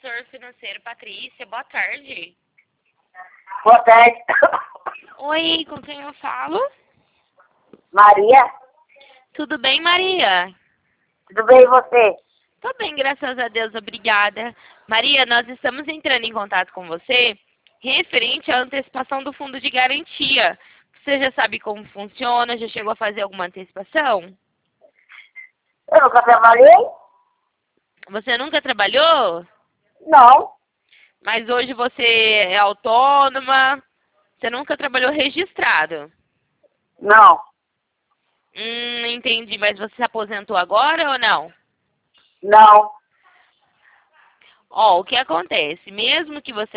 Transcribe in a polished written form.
assessor financeiro, Patrícia. Boa tarde. Boa tarde. Oi, com quem eu falo? Maria, Tudo bem, Maria? tudo bem e você? Tô bem, graças a Deus, obrigada. Maria, nós estamos entrando em contato com você referente à antecipação do fundo de garantia. Você já sabe como funciona? Já chegou a fazer alguma antecipação? Eu nunca trabalhei? Você nunca trabalhou? Não, Mas hoje você é autônoma? Você nunca trabalhou registrado? não, Entendi. Mas você se aposentou agora ou não? não. Ó, o que acontece? Mesmo que você